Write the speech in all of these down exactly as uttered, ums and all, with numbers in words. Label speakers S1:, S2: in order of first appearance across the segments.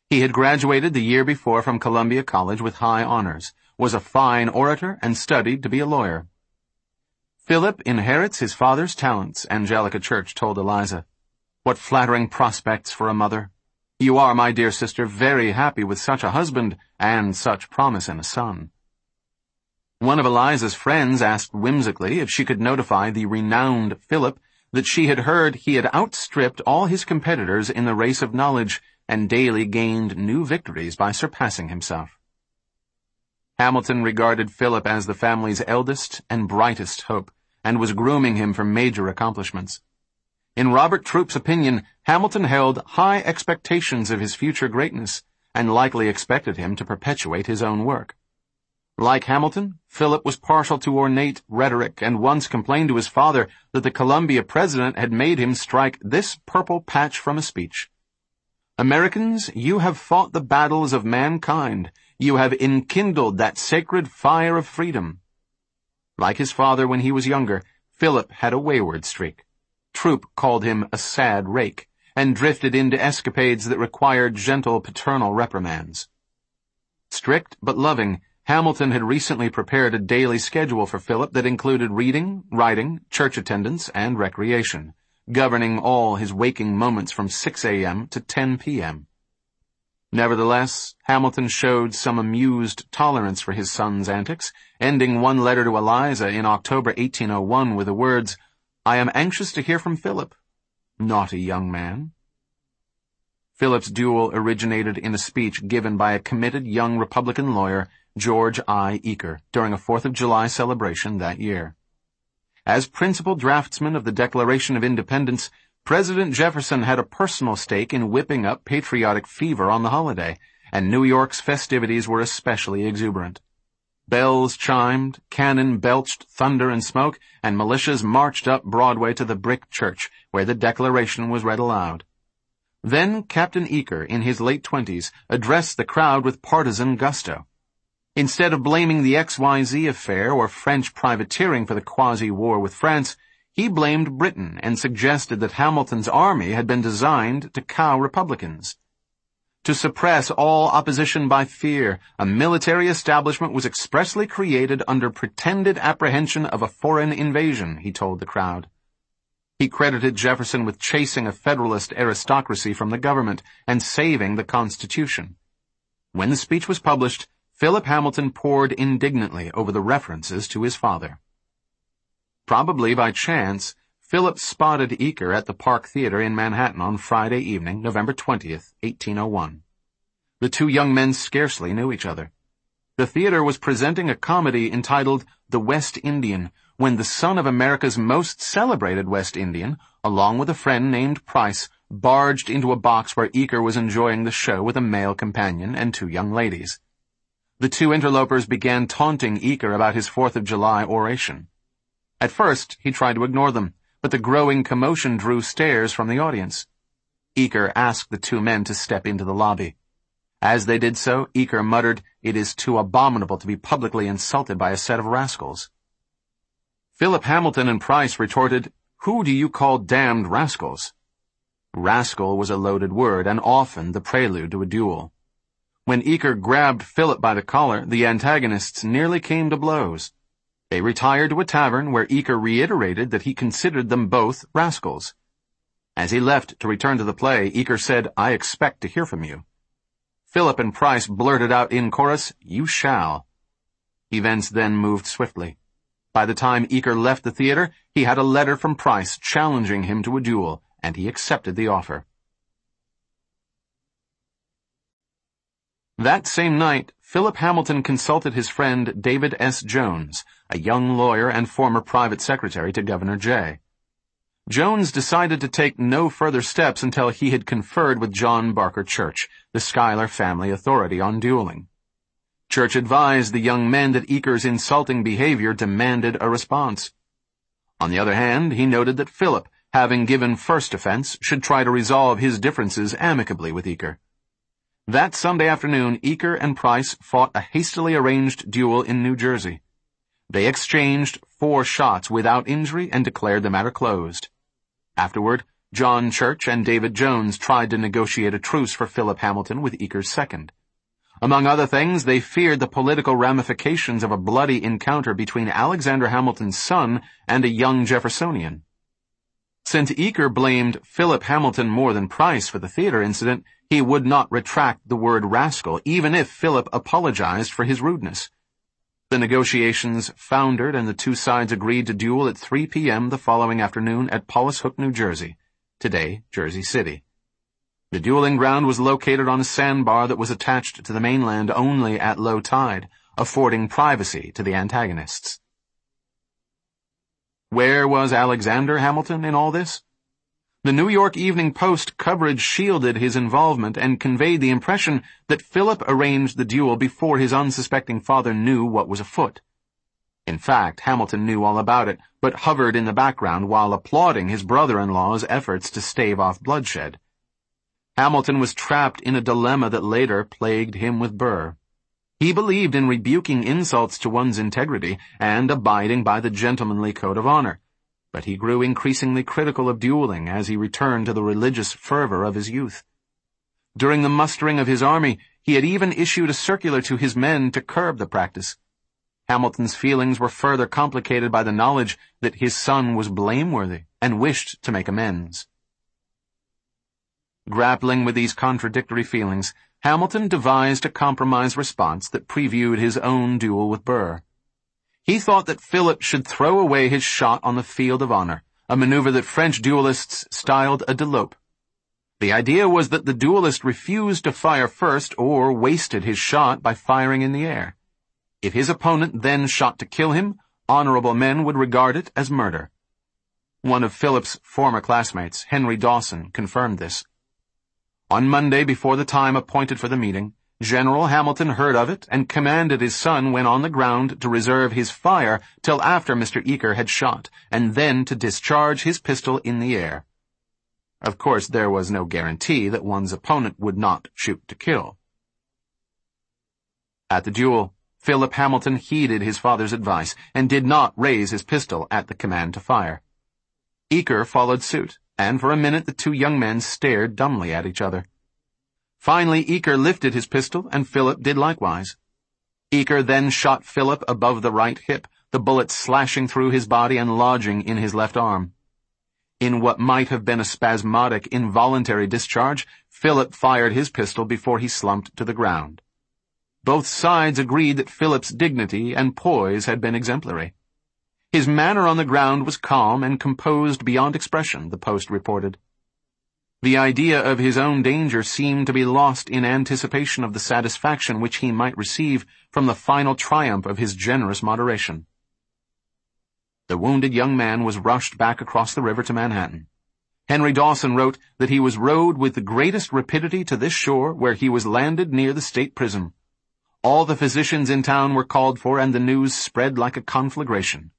S1: He had graduated the year before from Columbia College with high honors, was a fine orator, and studied to be a lawyer. Philip inherits his father's talents, Angelica Church told Eliza. What flattering prospects for a mother. You are, my dear sister, very happy with such a husband and such promise in a son. One of Eliza's friends asked whimsically if she could notify the renowned Philip that she had heard he had outstripped all his competitors in the race of knowledge and daily gained new victories by surpassing himself. Hamilton regarded Philip as the family's eldest and brightest hope, and was grooming him for major accomplishments. In Robert Troup's opinion, Hamilton held high expectations of his future greatness, and likely expected him to perpetuate his own work. Like Hamilton, Philip was partial to ornate rhetoric and once complained to his father that the Columbia president had made him strike this purple patch from a speech. Americans, you have fought the battles of mankind. You have enkindled that sacred fire of freedom. Like his father when he was younger, Philip had a wayward streak. Troup called him a sad rake, and drifted into escapades that required gentle paternal reprimands. Strict but loving, Hamilton had recently prepared a daily schedule for Philip that included reading, writing, church attendance, and recreation, governing all his waking moments from six a.m. to ten p.m. Nevertheless, Hamilton showed some amused tolerance for his son's antics, ending one letter to Eliza in October eighteen oh one with the words, "I am anxious to hear from Philip. Naughty young man." Philip's duel originated in a speech given by a committed young Republican lawyer, George I. Eaker, during a Fourth of July celebration that year. As principal draftsman of the Declaration of Independence, President Jefferson had a personal stake in whipping up patriotic fever on the holiday, and New York's festivities were especially exuberant. Bells chimed, cannon belched thunder and smoke, and militias marched up Broadway to the brick church, where the Declaration was read aloud. Then Captain Eaker, in his late twenties, addressed the crowd with partisan gusto. Instead of blaming the X Y Z affair or French privateering for the quasi-war with France, he blamed Britain and suggested that Hamilton's army had been designed to cow Republicans. To suppress all opposition by fear, a military establishment was expressly created under pretended apprehension of a foreign invasion, he told the crowd. He credited Jefferson with chasing a Federalist aristocracy from the government and saving the Constitution. When the speech was published, Philip Hamilton pored indignantly over the references to his father. Probably by chance, Philip spotted Eaker at the Park Theater in Manhattan on Friday evening, November twentieth, eighteen oh one. The two young men scarcely knew each other. The theater was presenting a comedy entitled The West Indian, when the son of America's most celebrated West Indian, along with a friend named Price, barged into a box where Eaker was enjoying the show with a male companion and two young ladies. The two interlopers began taunting Eaker about his Fourth of July oration. At first, he tried to ignore them, but the growing commotion drew stares from the audience. Eaker asked the two men to step into the lobby. As they did so, Eaker muttered, "It is too abominable to be publicly insulted by a set of rascals." Philip Hamilton and Price retorted, "Who do you call damned rascals?" Rascal was a loaded word and often the prelude to a duel. When Eaker grabbed Philip by the collar, the antagonists nearly came to blows. They retired to a tavern where Eaker reiterated that he considered them both rascals. As he left to return to the play, Eaker said, "I expect to hear from you." Philip and Price blurted out in chorus, "You shall." Events then moved swiftly. By the time Eaker left the theater, he had a letter from Price challenging him to a duel, and he accepted the offer. That same night, Philip Hamilton consulted his friend David S. Jones, a young lawyer and former private secretary to Governor Jay. Jones decided to take no further steps until he had conferred with John Barker Church, the Schuyler family authority on dueling. Church advised the young men that Eaker's insulting behavior demanded a response. On the other hand, he noted that Philip, having given first offense, should try to resolve his differences amicably with Eaker. That Sunday afternoon, Eaker and Price fought a hastily arranged duel in New Jersey. They exchanged four shots without injury and declared the matter closed. Afterward, John Church and David Jones tried to negotiate a truce for Philip Hamilton with Eaker's second. Among other things, they feared the political ramifications of a bloody encounter between Alexander Hamilton's son and a young Jeffersonian. Since Eaker blamed Philip Hamilton more than Price for the theater incident, he would not retract the word rascal, even if Philip apologized for his rudeness. The negotiations foundered, and the two sides agreed to duel at three p.m. the following afternoon at Paulus Hook, New Jersey, today Jersey City. The dueling ground was located on a sandbar that was attached to the mainland only at low tide, affording privacy to the antagonists. Where was Alexander Hamilton in all this? The New York Evening Post coverage shielded his involvement and conveyed the impression that Philip arranged the duel before his unsuspecting father knew what was afoot. In fact, Hamilton knew all about it, but hovered in the background while applauding his brother-in-law's efforts to stave off bloodshed. Hamilton was trapped in a dilemma that later plagued him with Burr. He believed in rebuking insults to one's integrity and abiding by the gentlemanly code of honor, but he grew increasingly critical of dueling as he returned to the religious fervor of his youth. During the mustering of his army, he had even issued a circular to his men to curb the practice. Hamilton's feelings were further complicated by the knowledge that his son was blameworthy and wished to make amends. Grappling with these contradictory feelings, Hamilton devised a compromise response that previewed his own duel with Burr. He thought that Philip should throw away his shot on the field of honor, a maneuver that French duelists styled a délope. The idea was that the duelist refused to fire first or wasted his shot by firing in the air. If his opponent then shot to kill him, honorable men would regard it as murder. One of Philip's former classmates, Henry Dawson, confirmed this. On Monday, before the time appointed for the meeting, General Hamilton heard of it and commanded his son when on the ground to reserve his fire till after Mister Eaker had shot, and then to discharge his pistol in the air. Of course, there was no guarantee that one's opponent would not shoot to kill. At the duel, Philip Hamilton heeded his father's advice and did not raise his pistol at the command to fire. Eaker followed suit, and for a minute the two young men stared dumbly at each other. Finally, Eaker lifted his pistol, and Philip did likewise. Eaker then shot Philip above the right hip, the bullet slashing through his body and lodging in his left arm. In what might have been a spasmodic, involuntary discharge, Philip fired his pistol before he slumped to the ground. Both sides agreed that Philip's dignity and poise had been exemplary. His manner on the ground was calm and composed beyond expression, the Post reported. The idea of his own danger seemed to be lost in anticipation of the satisfaction which he might receive from the final triumph of his generous moderation. The wounded young man was rushed back across the river to Manhattan. Henry Dawson wrote that he was rowed with the greatest rapidity to this shore, where he was landed near the state prison. All the physicians in town were called for, and the news spread like a conflagration.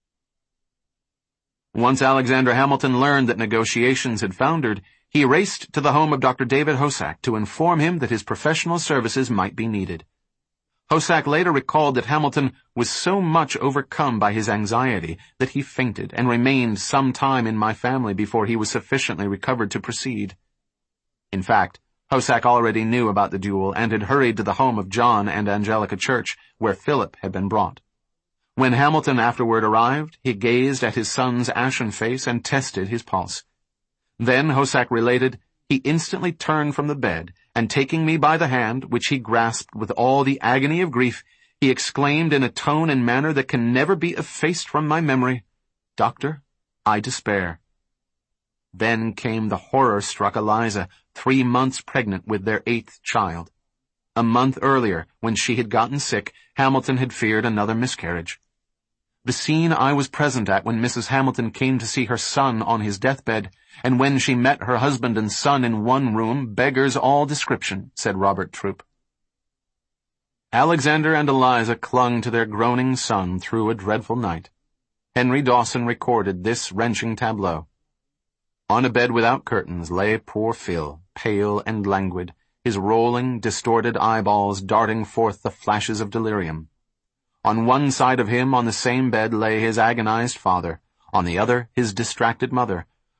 S1: Once Alexander Hamilton learned that negotiations had foundered, he raced to the home of Doctor David Hosack to inform him that his professional services might be needed. Hosack later recalled that Hamilton was so much overcome by his anxiety that he fainted and remained some time in my family before he was sufficiently recovered to proceed. In fact, Hosack already knew about the duel and had hurried to the home of John and Angelica Church, where Philip had been brought. When Hamilton afterward arrived, he gazed at his son's ashen face and tested his pulse. Then, Hosack related, he instantly turned from the bed, and taking me by the hand, which he grasped with all the agony of grief, he exclaimed in a tone and manner that can never be effaced from my memory, "Doctor, I despair." Then came the horror-struck Eliza, three months pregnant with their eighth child. A month earlier, when she had gotten sick, Hamilton had feared another miscarriage. The scene I was present at when Missus Hamilton came to see her son on his deathbed, and when she met her husband and son in one room, beggars all description, said Robert Troup. Alexander and Eliza clung to their groaning son through a dreadful night. Henry Dawson recorded this wrenching tableau. On a bed without curtains lay poor Phil, pale and languid, his rolling, distorted eyeballs darting forth the flashes of delirium. On one side of him on the same bed lay his agonized father, on the other his distracted mother,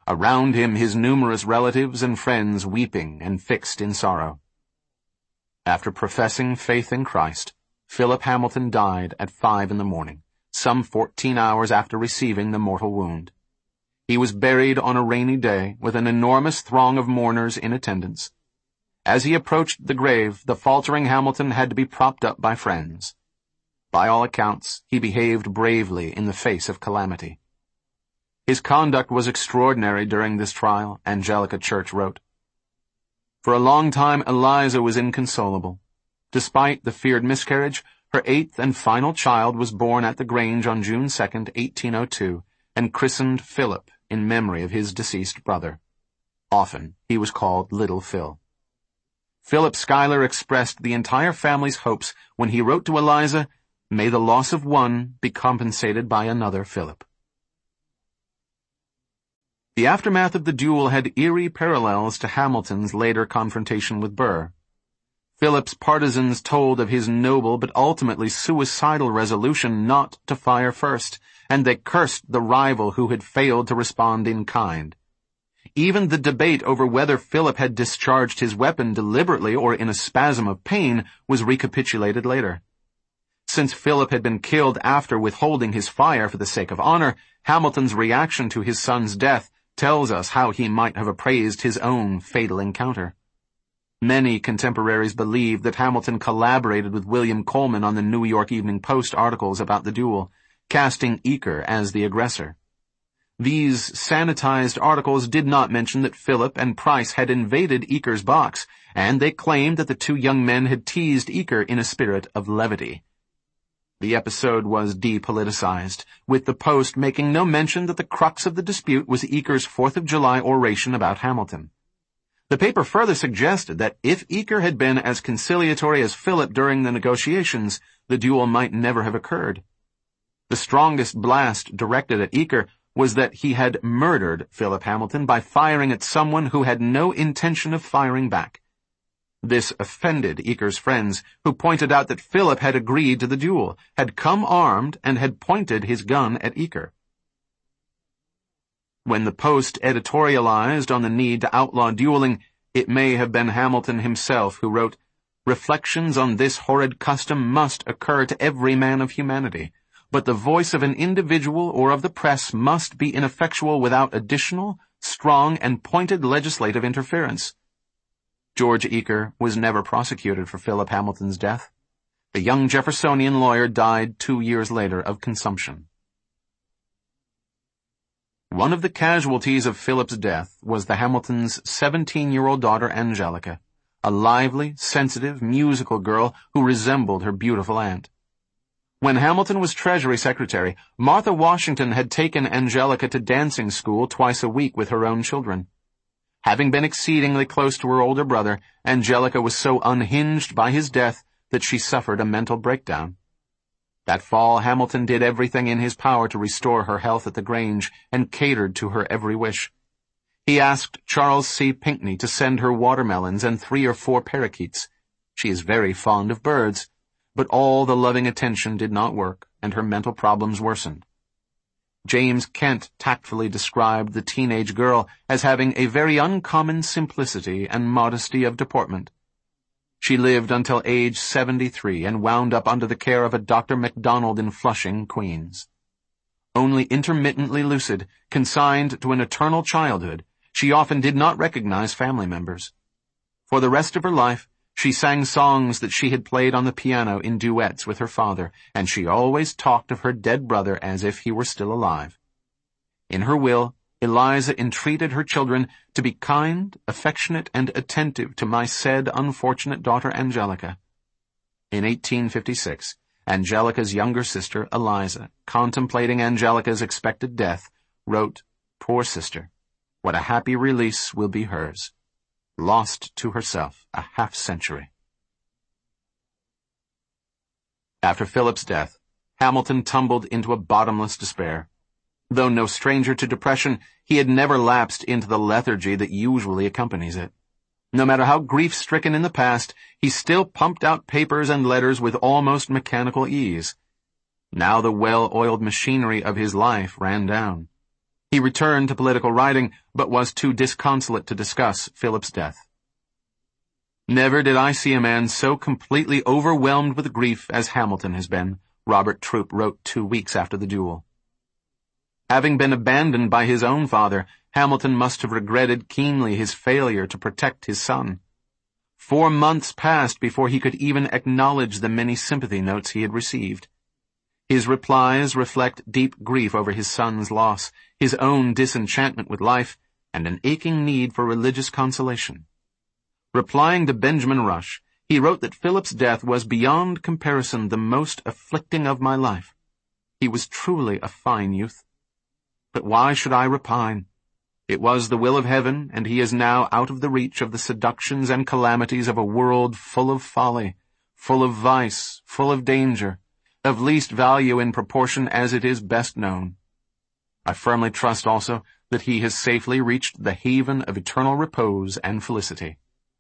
S1: around him his numerous relatives and friends weeping and fixed in sorrow. After professing faith in Christ, Philip Hamilton died at five in the morning, some fourteen hours after receiving the mortal wound. He was buried on a rainy day with an enormous throng of mourners in attendance. As he approached the grave, the faltering Hamilton had to be propped up by friends. By all accounts, he behaved bravely in the face of calamity. His conduct was extraordinary during this trial, Angelica Church wrote. For a long time, Eliza was inconsolable. Despite the feared miscarriage, her eighth and final child was born at the Grange on June second, eighteen oh two, and christened Philip in memory of his deceased brother. Often, he was called Little Phil. Philip Schuyler expressed the entire family's hopes when he wrote to Eliza, "May the loss of one be compensated by another Philip." The aftermath of the duel had eerie parallels to Hamilton's later confrontation with Burr. Philip's partisans told of his noble but ultimately suicidal resolution not to fire first, and they cursed the rival who had failed to respond in kind. Even the debate over whether Philip had discharged his weapon deliberately or in a spasm of pain was recapitulated later. Since Philip had been killed after withholding his fire for the sake of honor, Hamilton's reaction to his son's death tells us how he might have appraised his own fatal encounter. Many contemporaries believe that Hamilton collaborated with William Coleman on the New York Evening Post articles about the duel, casting Eaker as the aggressor. These sanitized articles did not mention that Philip and Price had invaded Eaker's box, and they claimed that the two young men had teased Eaker in a spirit of levity. The episode was depoliticized, with the Post making no mention that the crux of the dispute was Eaker's Fourth of July oration about Hamilton. The paper further suggested that if Eaker had been as conciliatory as Philip during the negotiations, the duel might never have occurred. The strongest blast directed at Eaker was that he had murdered Philip Hamilton by firing at someone who had no intention of firing back. This offended Eaker's friends, who pointed out that Philip had agreed to the duel, had come armed, and had pointed his gun at Eaker. When the Post editorialized on the need to outlaw dueling, it may have been Hamilton himself who wrote, "Reflections on this horrid custom must occur to every man of humanity, but the voice of an individual or of the press must be ineffectual without additional, strong, and pointed legislative interference." George Eaker was never prosecuted for Philip Hamilton's death. The young Jeffersonian lawyer died two years later of consumption. One of the casualties of Philip's death was the Hamiltons' seventeen-year-old daughter Angelica, a lively, sensitive, musical girl who resembled her beautiful aunt. When Hamilton was Treasury Secretary, Martha Washington had taken Angelica to dancing school twice a week with her own children. Having been exceedingly close to her older brother, Angelica was so unhinged by his death that she suffered a mental breakdown. That fall, Hamilton did everything in his power to restore her health at the Grange and catered to her every wish. He asked Charles C. Pinckney to send her watermelons and three or four parakeets. She is very fond of birds, but all the loving attention did not work, and her mental problems worsened. James Kent tactfully described the teenage girl as having a very uncommon simplicity and modesty of deportment. She lived until age seventy-three and wound up under the care of a Doctor MacDonald in Flushing, Queens. Only intermittently lucid, consigned to an eternal childhood, she often did not recognize family members. For the rest of her life, she sang songs that she had played on the piano in duets with her father, and she always talked of her dead brother as if he were still alive. In her will, Eliza entreated her children to be kind, affectionate, and attentive to my said unfortunate daughter Angelica. In eighteen fifty-six, Angelica's younger sister, Eliza, contemplating Angelica's expected death, wrote, "Poor sister, what a happy release will be hers. Lost to herself a half-century." After Philip's death, Hamilton tumbled into a bottomless despair. Though no stranger to depression, he had never lapsed into the lethargy that usually accompanies it. No matter how grief-stricken in the past, he still pumped out papers and letters with almost mechanical ease. Now the well-oiled machinery of his life ran down. He returned to political writing, but was too disconsolate to discuss Philip's death. "Never did I see a man so completely overwhelmed with grief as Hamilton has been," Robert Troup wrote two weeks after the duel. Having been abandoned by his own father, Hamilton must have regretted keenly his failure to protect his son. Four months passed before he could even acknowledge the many sympathy notes he had received. His replies reflect deep grief over his son's loss, his own disenchantment with life, and an aching need for religious consolation. Replying to Benjamin Rush, he wrote that Philip's death was beyond comparison the most afflicting of my life. He was truly a fine youth. But why should I repine? It was the will of heaven, and he is now out of the reach of the seductions and calamities of a world full of folly, full of vice, full of danger, of least value in proportion as it is best known. I firmly trust also that he has safely reached the haven of eternal repose and felicity."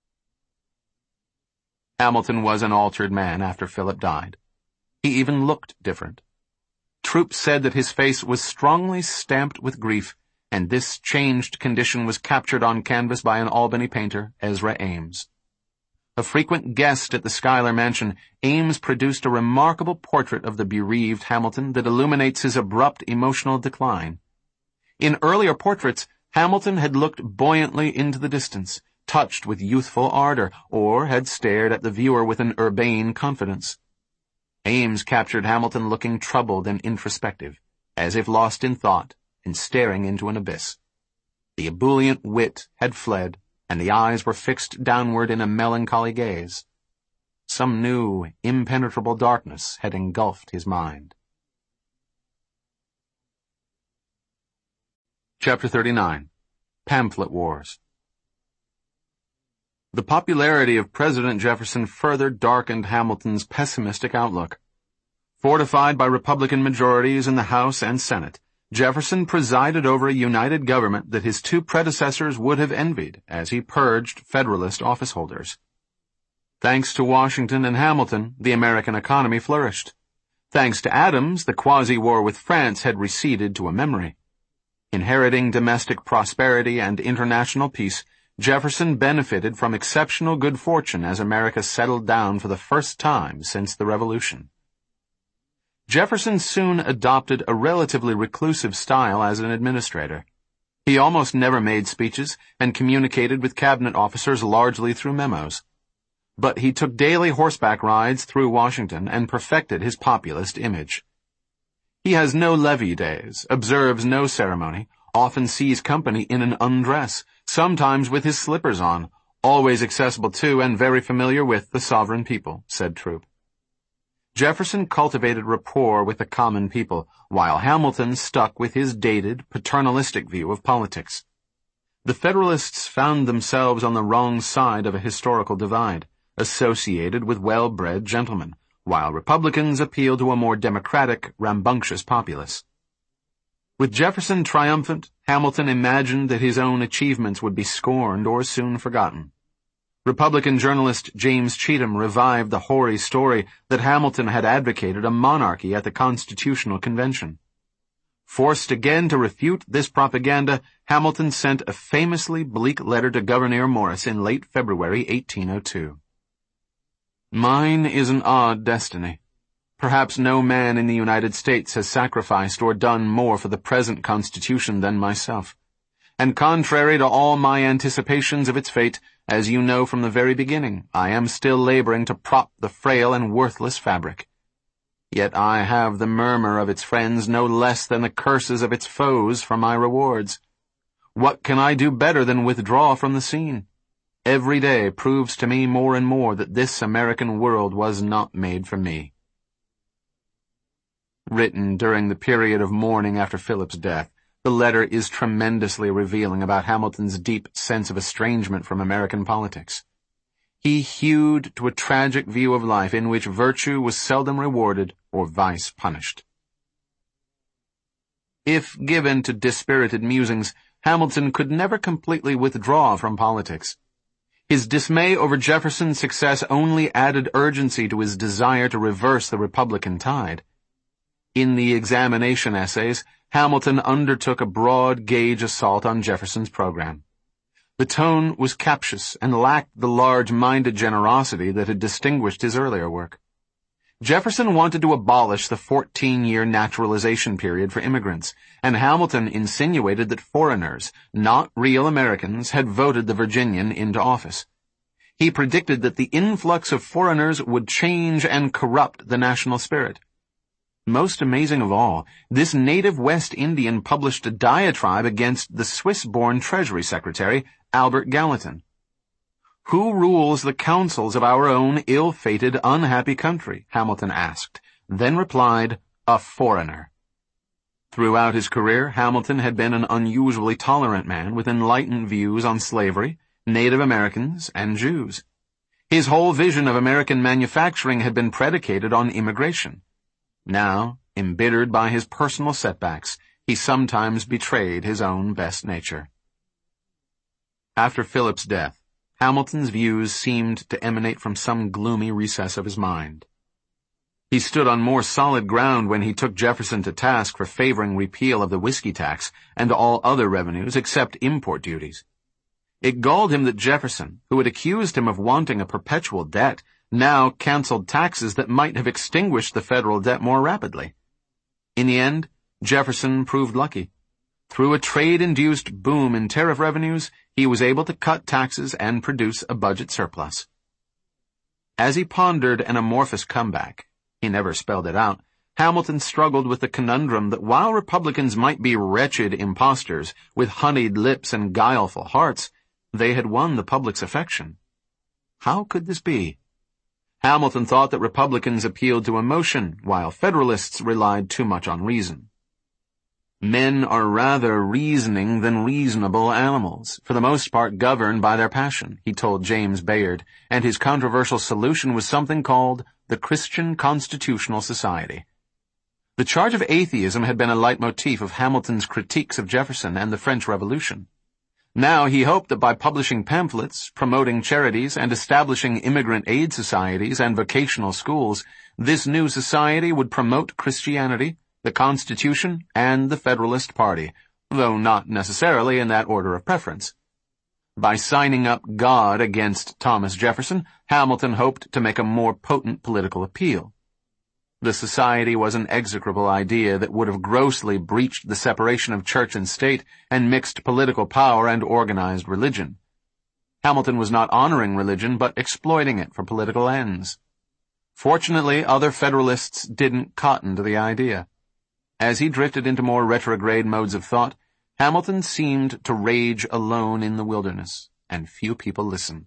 S1: Hamilton was an altered man after Philip died. He even looked different. Troup said that his face was strongly stamped with grief, and this changed condition was captured on canvas by an Albany painter, Ezra Ames. A frequent guest at the Schuyler Mansion, Ames produced a remarkable portrait of the bereaved Hamilton that illuminates his abrupt emotional decline. In earlier portraits, Hamilton had looked buoyantly into the distance, touched with youthful ardor, or had stared at the viewer with an urbane confidence. Ames captured Hamilton looking troubled and introspective, as if lost in thought and staring into an abyss. The ebullient wit had fled, and the eyes were fixed downward in a melancholy gaze. Some new, impenetrable darkness had engulfed his mind. Chapter thirty-nine. Pamphlet Wars. The popularity of President Jefferson further darkened Hamilton's pessimistic outlook. Fortified by Republican majorities in the House and Senate, Jefferson presided over a united government that his two predecessors would have envied as he purged Federalist officeholders. Thanks to Washington and Hamilton, the American economy flourished. Thanks to Adams, the quasi-war with France had receded to a memory. Inheriting domestic prosperity and international peace, Jefferson benefited from exceptional good fortune as America settled down for the first time since the Revolution. Jefferson soon adopted a relatively reclusive style as an administrator. He almost never made speeches and communicated with cabinet officers largely through memos. But he took daily horseback rides through Washington and perfected his populist image. He has no levee days, observes no ceremony, often sees company in an undress, sometimes with his slippers on, always accessible to and very familiar with the sovereign people, said Troup. Jefferson cultivated rapport with the common people, while Hamilton stuck with his dated, paternalistic view of politics. The Federalists found themselves on the wrong side of a historical divide, associated with well-bred gentlemen, while Republicans appealed to a more democratic, rambunctious populace. With Jefferson triumphant, Hamilton imagined that his own achievements would be scorned or soon forgotten. Republican journalist James Cheatham revived the hoary story that Hamilton had advocated a monarchy at the Constitutional Convention. Forced again to refute this propaganda, Hamilton sent a famously bleak letter to Gouverneur Morris in late February eighteen oh two. "Mine is an odd destiny. Perhaps no man in the United States has sacrificed or done more for the present Constitution than myself. And contrary to all my anticipations of its fate, as you know from the very beginning, I am still laboring to prop the frail and worthless fabric. Yet I have the murmur of its friends no less than the curses of its foes for my rewards. What can I do better than withdraw from the scene? Every day proves to me more and more that this American world was not made for me." Written during the period of mourning after Philip's death, the letter is tremendously revealing about Hamilton's deep sense of estrangement from American politics. He hewed to a tragic view of life in which virtue was seldom rewarded or vice punished. If given to dispirited musings, Hamilton could never completely withdraw from politics. His dismay over Jefferson's success only added urgency to his desire to reverse the Republican tide. In the examination essays, Hamilton undertook a broad-gauge assault on Jefferson's program. The tone was captious and lacked the large-minded generosity that had distinguished his earlier work. Jefferson wanted to abolish the fourteen-year naturalization period for immigrants, and Hamilton insinuated that foreigners, not real Americans, had voted the Virginian into office. He predicted that the influx of foreigners would change and corrupt the national spirit. Most amazing of all, this native West Indian published a diatribe against the Swiss-born Treasury Secretary, Albert Gallatin. "Who rules the councils of our own ill-fated, unhappy country?" Hamilton asked, then replied, "A foreigner." Throughout his career, Hamilton had been an unusually tolerant man with enlightened views on slavery, Native Americans, and Jews. His whole vision of American manufacturing had been predicated on immigration. Now, embittered by his personal setbacks, he sometimes betrayed his own best nature. After Philip's death, Hamilton's views seemed to emanate from some gloomy recess of his mind. He stood on more solid ground when he took Jefferson to task for favoring repeal of the whiskey tax and all other revenues except import duties. It galled him that Jefferson, who had accused him of wanting a perpetual debt, now canceled taxes that might have extinguished the federal debt more rapidly. In the end, Jefferson proved lucky. Through a trade-induced boom in tariff revenues, he was able to cut taxes and produce a budget surplus. As he pondered an amorphous comeback, he never spelled it out, Hamilton struggled with the conundrum that while Republicans might be wretched impostors with honeyed lips and guileful hearts, they had won the public's affection. How could this be? Hamilton thought that Republicans appealed to emotion, while Federalists relied too much on reason. Men are rather reasoning than reasonable animals, for the most part governed by their passion, he told James Bayard, and his controversial solution was something called the Christian Constitutional Society. The charge of atheism had been a leitmotif of Hamilton's critiques of Jefferson and the French Revolution. Now he hoped that by publishing pamphlets, promoting charities, and establishing immigrant aid societies and vocational schools, this new society would promote Christianity, the Constitution, and the Federalist Party, though not necessarily in that order of preference. By signing up God against Thomas Jefferson, Hamilton hoped to make a more potent political appeal. The society was an execrable idea that would have grossly breached the separation of church and state and mixed political power and organized religion. Hamilton was not honoring religion, but exploiting it for political ends. Fortunately, other Federalists didn't cotton to the idea. As he drifted into more retrograde modes of thought, Hamilton seemed to rage alone in the wilderness, and few people listened.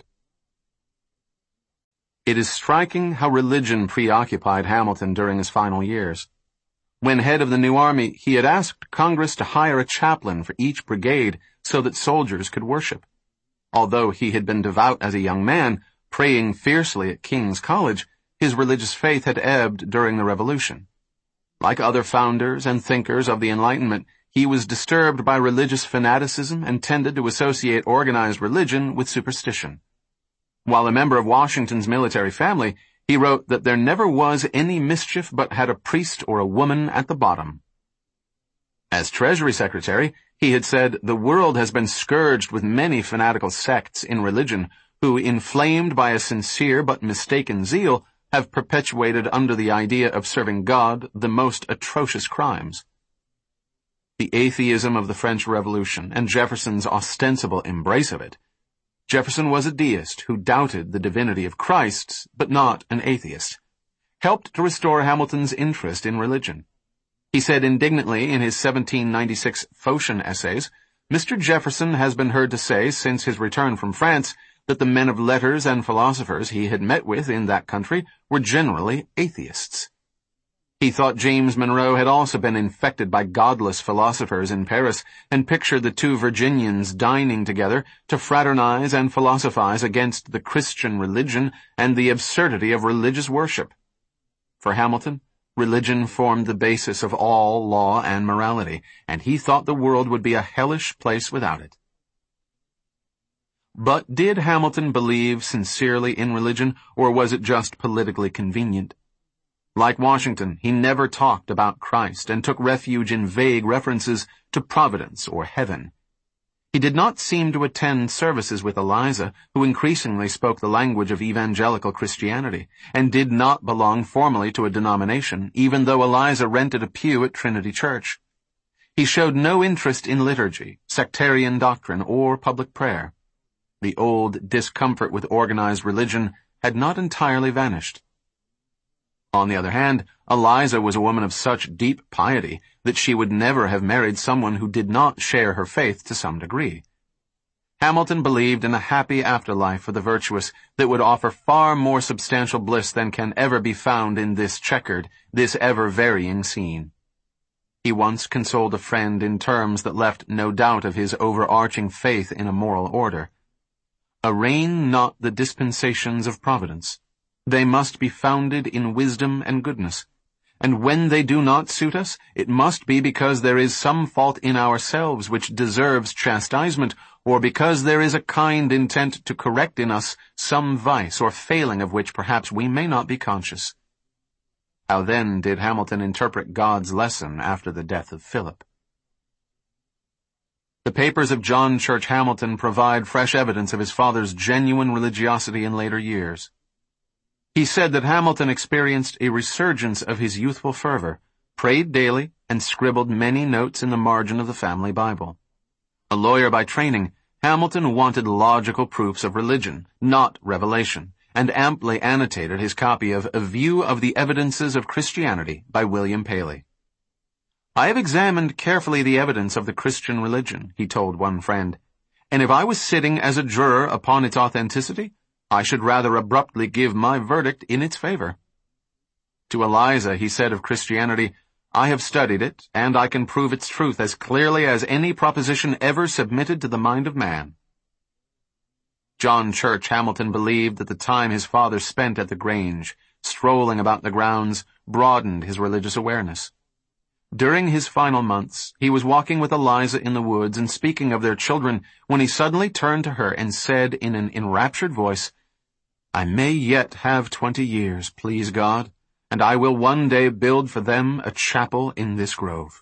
S1: It is striking how religion preoccupied Hamilton during his final years. When head of the new army, he had asked Congress to hire a chaplain for each brigade so that soldiers could worship. Although he had been devout as a young man, praying fiercely at King's College, his religious faith had ebbed during the Revolution. Like other founders and thinkers of the Enlightenment, he was disturbed by religious fanaticism and tended to associate organized religion with superstition. While a member of Washington's military family, he wrote that there never was any mischief but had a priest or a woman at the bottom. As Treasury Secretary, he had said, "The world has been scourged with many fanatical sects in religion who, inflamed by a sincere but mistaken zeal, have perpetuated under the idea of serving God the most atrocious crimes." The atheism of the French Revolution and Jefferson's ostensible embrace of it. Jefferson was a deist who doubted the divinity of Christ, but not an atheist, helped to restore Hamilton's interest in religion. He said indignantly in his seventeen ninety-six Phocion essays, "Mister Jefferson has been heard to say since his return from France that the men of letters and philosophers he had met with in that country were generally atheists." He thought James Monroe had also been infected by godless philosophers in Paris and pictured the two Virginians dining together to fraternize and philosophize against the Christian religion and the absurdity of religious worship. For Hamilton, religion formed the basis of all law and morality, and he thought the world would be a hellish place without it. But did Hamilton believe sincerely in religion, or was it just politically convenient? Like Washington, he never talked about Christ and took refuge in vague references to providence or heaven. He did not seem to attend services with Eliza, who increasingly spoke the language of evangelical Christianity, and did not belong formally to a denomination, even though Eliza rented a pew at Trinity Church. He showed no interest in liturgy, sectarian doctrine, or public prayer. The old discomfort with organized religion had not entirely vanished. On the other hand, Eliza was a woman of such deep piety that she would never have married someone who did not share her faith to some degree. Hamilton believed in a happy afterlife for the virtuous that would offer far more substantial bliss than can ever be found in this checkered, this ever-varying scene. He once consoled a friend in terms that left no doubt of his overarching faith in a moral order. Arraign not the dispensations of Providence. They must be founded in wisdom and goodness. And when they do not suit us, it must be because there is some fault in ourselves which deserves chastisement, or because there is a kind intent to correct in us some vice or failing of which perhaps we may not be conscious. How then did Hamilton interpret God's lesson after the death of Philip? The papers of John Church Hamilton provide fresh evidence of his father's genuine religiosity in later years. He said that Hamilton experienced a resurgence of his youthful fervor, prayed daily, and scribbled many notes in the margin of the family Bible. A lawyer by training, Hamilton wanted logical proofs of religion, not revelation, and amply annotated his copy of A View of the Evidences of Christianity by William Paley. I have examined carefully the evidence of the Christian religion, he told one friend, and if I was sitting as a juror upon its authenticity, I should rather abruptly give my verdict in its favor. To Eliza, he said of Christianity, I have studied it, and I can prove its truth as clearly as any proposition ever submitted to the mind of man. John Church Hamilton believed that the time his father spent at the Grange, strolling about the grounds, broadened his religious awareness. During his final months, he was walking with Eliza in the woods and speaking of their children when he suddenly turned to her and said in an enraptured voice, I may yet have twenty years, please God, and I will one day build for them a chapel in this grove.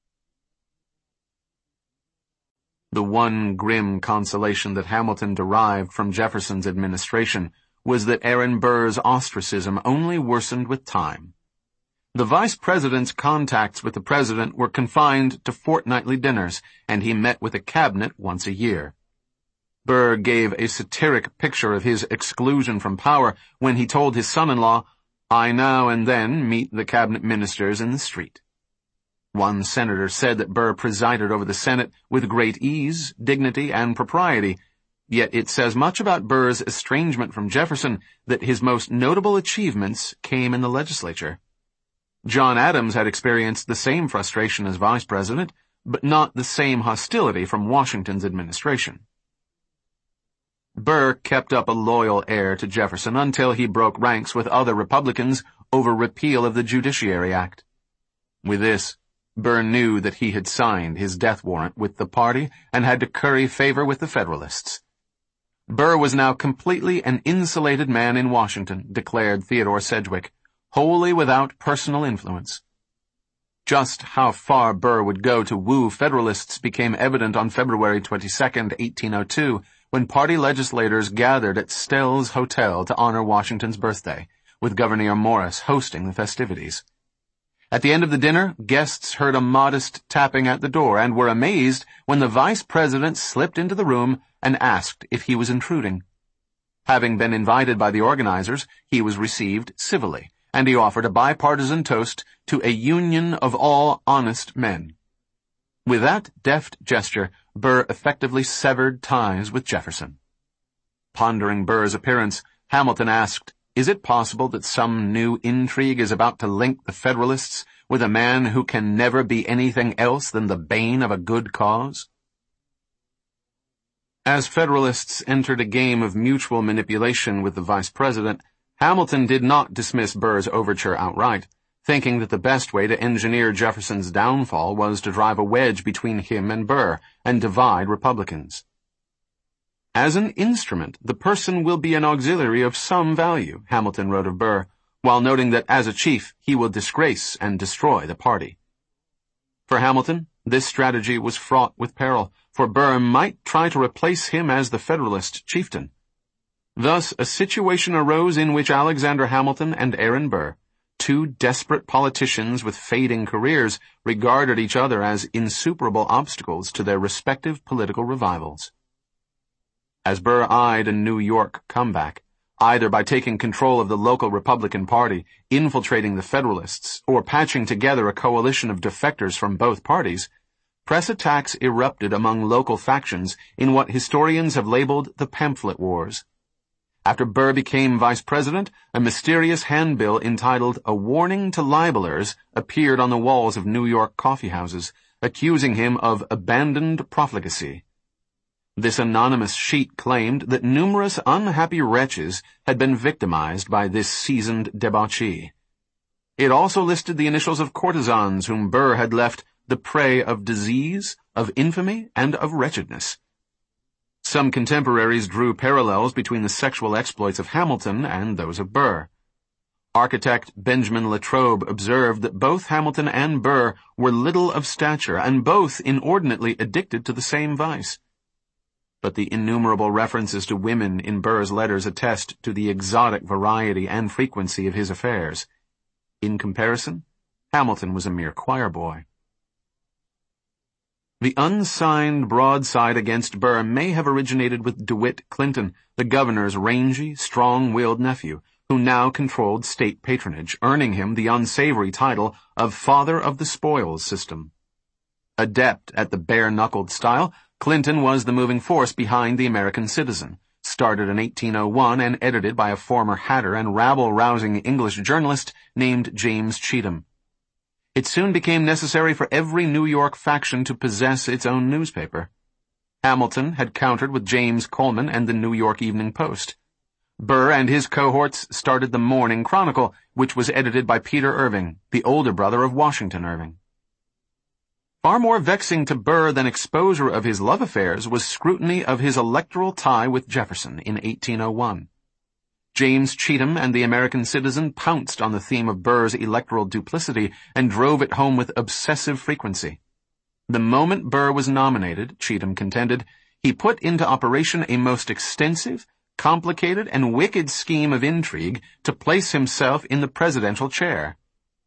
S1: The one grim consolation that Hamilton derived from Jefferson's administration was that Aaron Burr's ostracism only worsened with time. The vice president's contacts with the president were confined to fortnightly dinners, and he met with the cabinet once a year. Burr gave a satiric picture of his exclusion from power when he told his son-in-law, I now and then meet the cabinet ministers in the street. One senator said that Burr presided over the Senate with great ease, dignity, and propriety, yet it says much about Burr's estrangement from Jefferson that his most notable achievements came in the legislature. John Adams had experienced the same frustration as vice president, but not the same hostility from Washington's administration. Burr kept up a loyal air to Jefferson until he broke ranks with other Republicans over repeal of the Judiciary Act. With this, Burr knew that he had signed his death warrant with the party and had to curry favor with the Federalists. Burr was now completely an insulated man in Washington, declared Theodore Sedgwick, wholly without personal influence. Just how far Burr would go to woo Federalists became evident on February twenty-second, eighteen oh two, when party legislators gathered at Stell's Hotel to honor Washington's birthday, with Gouverneur Morris hosting the festivities. At the end of the dinner, guests heard a modest tapping at the door and were amazed when the vice president slipped into the room and asked if he was intruding. Having been invited by the organizers, he was received civilly, and he offered a bipartisan toast to a union of all honest men. With that deft gesture, Burr effectively severed ties with Jefferson. Pondering Burr's appearance, Hamilton asked, Is it possible that some new intrigue is about to link the Federalists with a man who can never be anything else than the bane of a good cause? As Federalists entered a game of mutual manipulation with the vice president, Hamilton did not dismiss Burr's overture outright, thinking that the best way to engineer Jefferson's downfall was to drive a wedge between him and Burr and divide Republicans. As an instrument, the person will be an auxiliary of some value, Hamilton wrote of Burr, while noting that as a chief he will disgrace and destroy the party. For Hamilton, this strategy was fraught with peril, for Burr might try to replace him as the Federalist chieftain. Thus, a situation arose in which Alexander Hamilton and Aaron Burr, two desperate politicians with fading careers, regarded each other as insuperable obstacles to their respective political revivals. As Burr eyed a New York comeback, either by taking control of the local Republican Party, infiltrating the Federalists, or patching together a coalition of defectors from both parties, press attacks erupted among local factions in what historians have labeled the Pamphlet Wars. After Burr became vice president, a mysterious handbill entitled A Warning to Libelers appeared on the walls of New York coffeehouses, accusing him of abandoned profligacy. This anonymous sheet claimed that numerous unhappy wretches had been victimized by this seasoned debauchee. It also listed the initials of courtesans whom Burr had left the prey of disease, of infamy, and of wretchedness. Some contemporaries drew parallels between the sexual exploits of Hamilton and those of Burr. Architect Benjamin Latrobe observed that both Hamilton and Burr were little of stature and both inordinately addicted to the same vice. But the innumerable references to women in Burr's letters attest to the exotic variety and frequency of his affairs. In comparison, Hamilton was a mere choir boy. The unsigned broadside against Burr may have originated with DeWitt Clinton, the governor's rangy, strong-willed nephew, who now controlled state patronage, earning him the unsavory title of Father of the Spoils System. Adept at the bare-knuckled style, Clinton was the moving force behind The American Citizen, started in eighteen oh one and edited by a former hatter and rabble-rousing English journalist named James Cheatham. It soon became necessary for every New York faction to possess its own newspaper. Hamilton had countered with James Coleman and the New York Evening Post. Burr and his cohorts started the Morning Chronicle, which was edited by Peter Irving, the older brother of Washington Irving. Far more vexing to Burr than exposure of his love affairs was scrutiny of his electoral tie with Jefferson in eighteen oh one. James Cheatham and the American Citizen pounced on the theme of Burr's electoral duplicity and drove it home with obsessive frequency. The moment Burr was nominated, Cheatham contended, he put into operation a most extensive, complicated, and wicked scheme of intrigue to place himself in the presidential chair.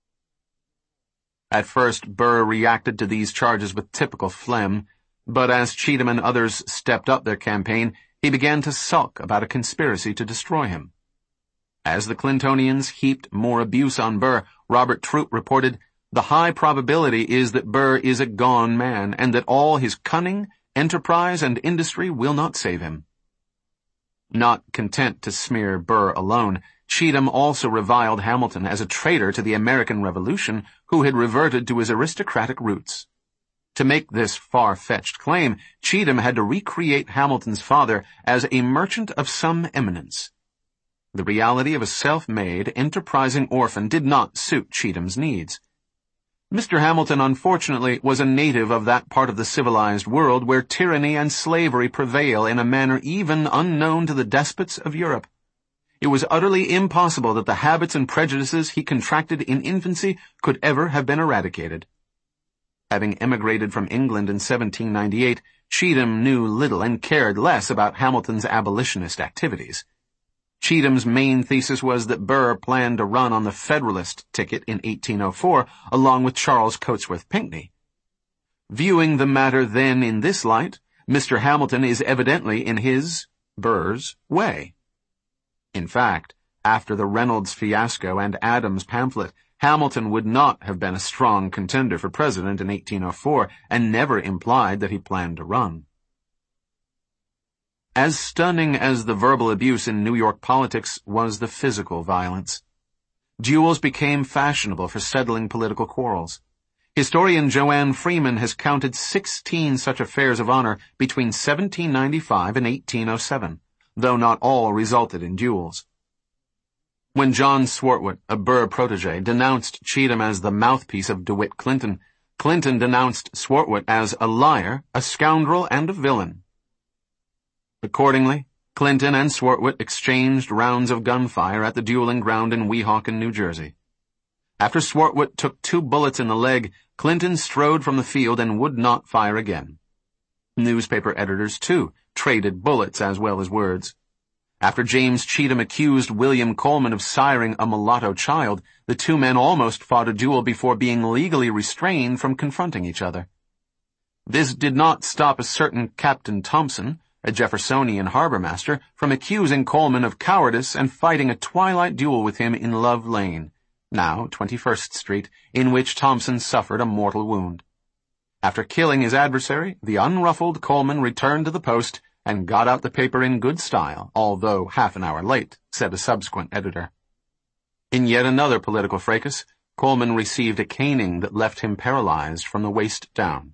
S1: At first, Burr reacted to these charges with typical phlegm, but as Cheatham and others stepped up their campaign, he began to sulk about a conspiracy to destroy him. As the Clintonians heaped more abuse on Burr, Robert Troup reported, "The high probability is that Burr is a gone man, and that all his cunning, enterprise, and industry will not save him." Not content to smear Burr alone, Cheatham also reviled Hamilton as a traitor to the American Revolution who had reverted to his aristocratic roots. To make this far-fetched claim, Cheatham had to recreate Hamilton's father as a merchant of some eminence. The reality of a self-made, enterprising orphan did not suit Cheatham's needs. Mister Hamilton, unfortunately, was a native of that part of the civilized world where tyranny and slavery prevail in a manner even unknown to the despots of Europe. It was utterly impossible that the habits and prejudices he contracted in infancy could ever have been eradicated. Having emigrated from England in seventeen ninety-eight, Cheatham knew little and cared less about Hamilton's abolitionist activities. Cheatham's main thesis was that Burr planned to run on the Federalist ticket in eighteen oh four, along with Charles Cotesworth Pinckney. Viewing the matter then in this light, Mister Hamilton is evidently in his, Burr's, way. In fact, after the Reynolds fiasco and Adams pamphlet, Hamilton would not have been a strong contender for president in eighteen oh four, and never implied that he planned to run. As stunning as the verbal abuse in New York politics was the physical violence. Duels became fashionable for settling political quarrels. Historian Joanne Freeman has counted sixteen such affairs of honor between seventeen ninety-five and eighteen oh seven, though not all resulted in duels. When John Swartwout, a Burr protege, denounced Cheatham as the mouthpiece of DeWitt Clinton, Clinton denounced Swartwout as a liar, a scoundrel, and a villain. Accordingly, Clinton and Swartwout exchanged rounds of gunfire at the dueling ground in Weehawken, New Jersey. After Swartwout took two bullets in the leg, Clinton strode from the field and would not fire again. Newspaper editors, too, traded bullets as well as words. After James Cheatham accused William Coleman of siring a mulatto child, the two men almost fought a duel before being legally restrained from confronting each other. This did not stop a certain Captain Thompson, a Jeffersonian harbor master, from accusing Coleman of cowardice and fighting a twilight duel with him in Love Lane, now twenty-first Street, in which Thompson suffered a mortal wound. After killing his adversary, the unruffled Coleman returned to the post and got out the paper in good style, although half an hour late, said a subsequent editor. In yet another political fracas, Coleman received a caning that left him paralyzed from the waist down.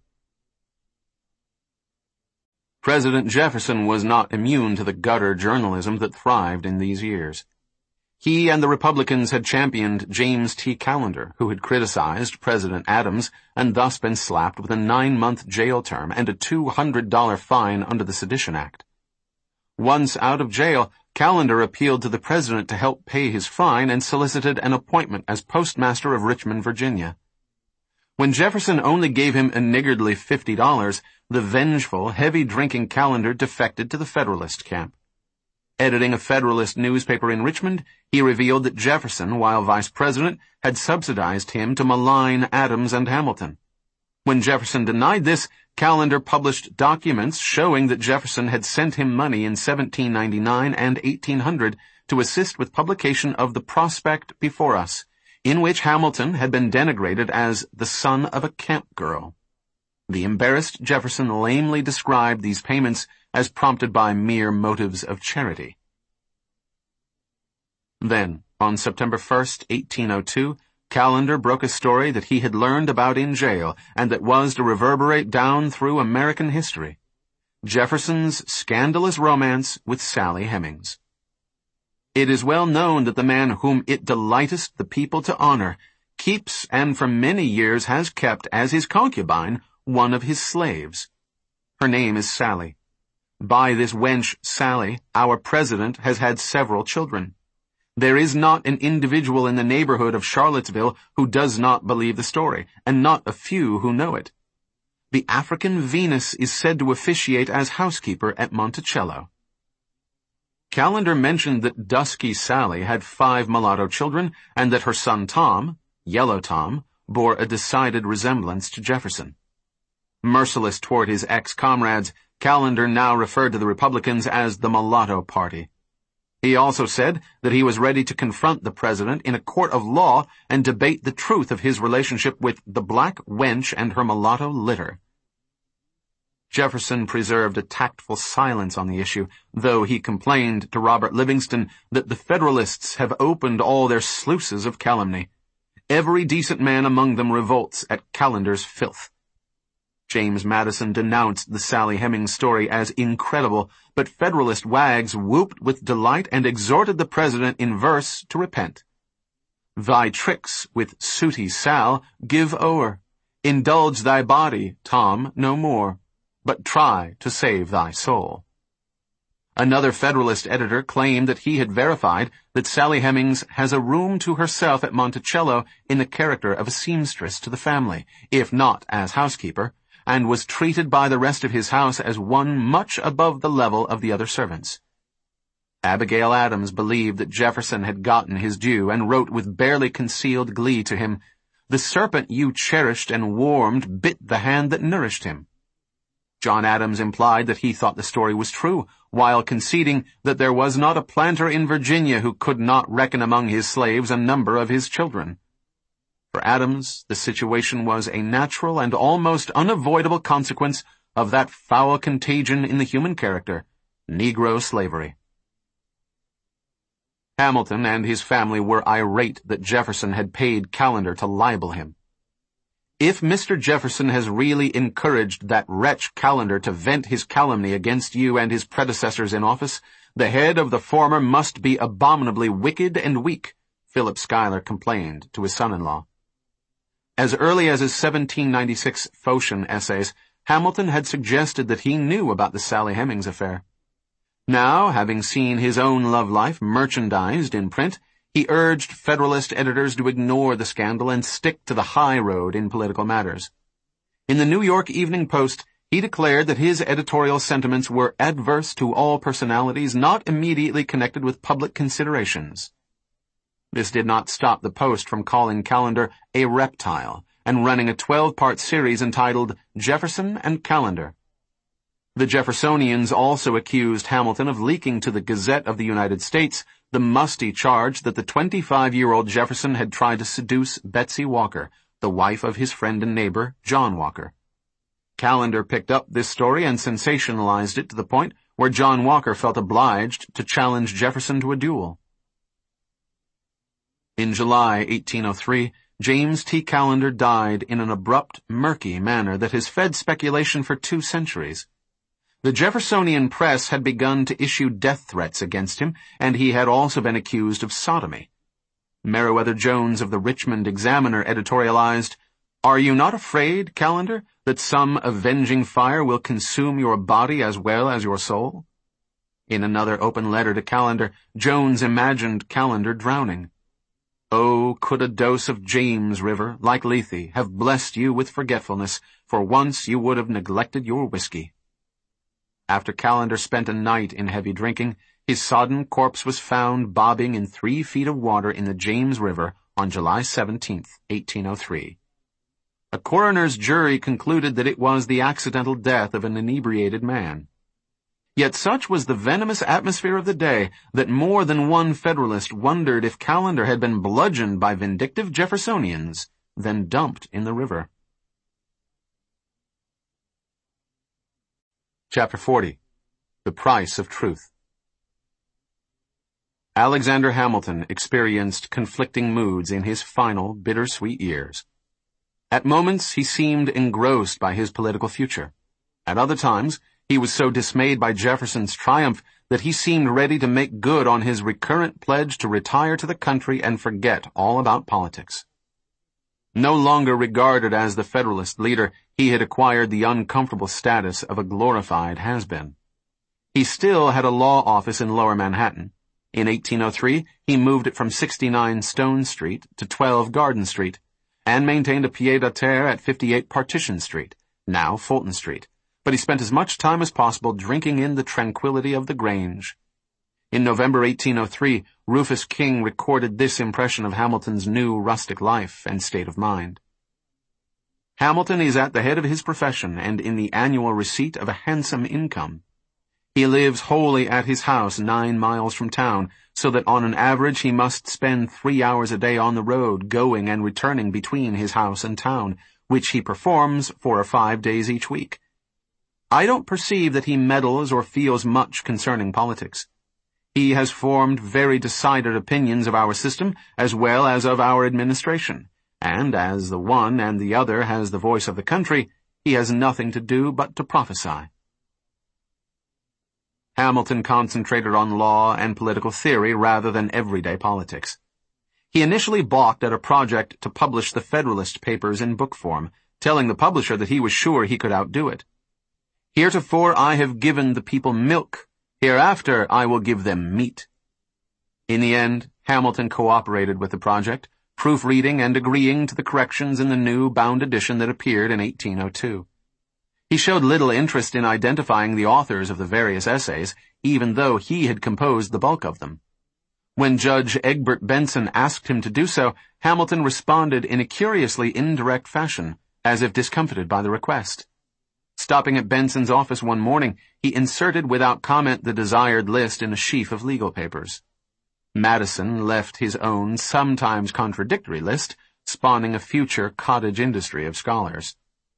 S1: President Jefferson was not immune to the gutter journalism that thrived in these years. He and the Republicans had championed James T. Callender, who had criticized President Adams and thus been slapped with a nine-month jail term and a two hundred dollars fine under the Sedition Act. Once out of jail, Callender appealed to the president to help pay his fine and solicited an appointment as postmaster of Richmond, Virginia. When Jefferson only gave him a niggardly fifty dollars, the vengeful, heavy-drinking Callender defected to the Federalist camp. Editing a Federalist newspaper in Richmond, he revealed that Jefferson, while vice president, had subsidized him to malign Adams and Hamilton. When Jefferson denied this, Callender published documents showing that Jefferson had sent him money in seventeen ninety-nine and eighteen hundred to assist with publication of The Prospect Before Us, in which Hamilton had been denigrated as the son of a camp girl. The embarrassed Jefferson lamely described these payments as prompted by mere motives of charity. Then, on September first, eighteen oh two, Callender broke a story that he had learned about in jail and that was to reverberate down through American history: Jefferson's scandalous romance with Sally Hemings. It is well known that the man whom it delighteth the people to honor keeps and for many years has kept as his concubine one of his slaves. Her name is Sally. By this wench, Sally, our president has had several children. There is not an individual in the neighborhood of Charlottesville who does not believe the story, and not a few who know it. The African Venus is said to officiate as housekeeper at Monticello. Callender mentioned that Dusky Sally had five mulatto children, and that her son Tom, Yellow Tom, bore a decided resemblance to Jefferson. Merciless toward his ex-comrades, Callender now referred to the Republicans as the Mulatto Party. He also said that he was ready to confront the president in a court of law and debate the truth of his relationship with the black wench and her mulatto litter. Jefferson preserved a tactful silence on the issue, though he complained to Robert Livingston that the Federalists have opened all their sluices of calumny. Every decent man among them revolts at Callender's filth. James Madison denounced the Sally Hemings story as incredible, but Federalist wags whooped with delight and exhorted the president in verse to repent. Thy tricks with sooty Sal give o'er. Indulge thy body, Tom, no more, but try to save thy soul. Another Federalist editor claimed that he had verified that Sally Hemings has a room to herself at Monticello in the character of a seamstress to the family, if not as housekeeper, and was treated by the rest of his house as one much above the level of the other servants. Abigail Adams believed that Jefferson had gotten his due and wrote with barely concealed glee to him, "The serpent you cherished and warmed bit the hand that nourished him." John Adams implied that he thought the story was true, while conceding that there was not a planter in Virginia who could not reckon among his slaves a number of his children. For Adams, the situation was a natural and almost unavoidable consequence of that foul contagion in the human character, Negro slavery. Hamilton and his family were irate that Jefferson had paid Callender to libel him. If Mister Jefferson has really encouraged that wretch Callender to vent his calumny against you and his predecessors in office, the head of the former must be abominably wicked and weak, Philip Schuyler complained to his son-in-law. As early as his seventeen ninety-six Phocion essays, Hamilton had suggested that he knew about the Sally Hemings affair. Now, having seen his own love life merchandised in print, he urged Federalist editors to ignore the scandal and stick to the high road in political matters. In the New York Evening Post, he declared that his editorial sentiments were adverse to all personalities not immediately connected with public considerations. This did not stop the Post from calling Callender a reptile and running a twelve-part series entitled Jefferson and Callender. The Jeffersonians also accused Hamilton of leaking to the Gazette of the United States the musty charge that the twenty-five-year-old Jefferson had tried to seduce Betsy Walker, the wife of his friend and neighbor, John Walker. Callender picked up this story and sensationalized it to the point where John Walker felt obliged to challenge Jefferson to a duel. In July eighteen oh three, James T. Callender died in an abrupt, murky manner that has fed speculation for two centuries. The Jeffersonian press had begun to issue death threats against him, and he had also been accused of sodomy. Meriwether Jones of the Richmond Examiner editorialized, "Are you not afraid, Callender, that some avenging fire will consume your body as well as your soul?" In another open letter to Callender, Jones imagined Callender drowning. "Oh, could a dose of James River, like Lethe, have blessed you with forgetfulness, for once you would have neglected your whiskey." After Callender spent a night in heavy drinking, his sodden corpse was found bobbing in three feet of water in the James River on July seventeenth, eighteen oh three. A coroner's jury concluded that it was the accidental death of an inebriated man. Yet such was the venomous atmosphere of the day that more than one Federalist wondered if Callender had been bludgeoned by vindictive Jeffersonians, then dumped in the river. Chapter forty. The Price of Truth. Alexander Hamilton experienced conflicting moods in his final, bittersweet years. At moments, he seemed engrossed by his political future. At other times, he was so dismayed by Jefferson's triumph that he seemed ready to make good on his recurrent pledge to retire to the country and forget all about politics. No longer regarded as the Federalist leader, he had acquired the uncomfortable status of a glorified has-been. He still had a law office in Lower Manhattan. In eighteen oh three, he moved it from sixty-nine Stone Street to twelve Garden Street, and maintained a pied-à-terre at fifty-eight Partition Street, now Fulton Street, but he spent as much time as possible drinking in the tranquility of the Grange. In November eighteen oh three, Rufus King recorded this impression of Hamilton's new rustic life and state of mind. Hamilton is at the head of his profession and in the annual receipt of a handsome income. He lives wholly at his house nine miles from town, so that on an average he must spend three hours a day on the road, going and returning between his house and town, which he performs four or five days each week. I don't perceive that he meddles or feels much concerning politics. He has formed very decided opinions of our system as well as of our administration, and as the one and the other has the voice of the country, he has nothing to do but to prophesy. Hamilton concentrated on law and political theory rather than everyday politics. He initially balked at a project to publish the Federalist Papers in book form, telling the publisher that he was sure he could outdo it. "Heretofore I have given the people milk. Hereafter I will give them meat." In the end, Hamilton cooperated with the project, proofreading and agreeing to the corrections in the new bound edition that appeared in eighteen oh two. He showed little interest in identifying the authors of the various essays, even though he had composed the bulk of them. When Judge Egbert Benson asked him to do so, Hamilton responded in a curiously indirect fashion, as if discomfited by the request. Stopping at Benson's office one morning, he inserted without comment the desired list in a sheaf of legal papers. Madison left his own, sometimes contradictory list, spawning a future cottage industry of scholars.